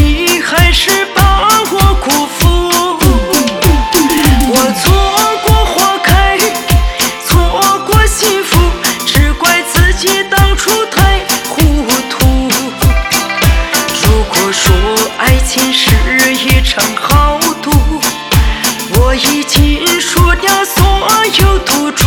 你还是把我辜负。我错过花开，错过幸福，只怪自己当初太糊涂。如果说爱情是一场豪赌，我已经输掉所有赌注。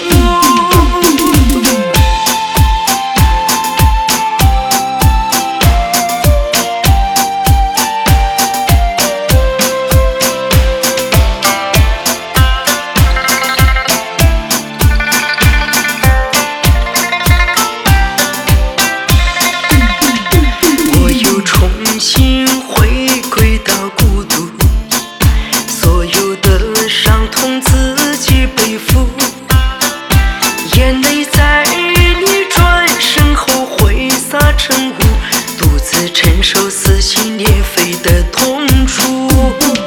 我又重新回归到孤独，所有的伤痛自己背负，眼泪在你转身后挥洒成雾，独自承受撕心裂肺的痛楚。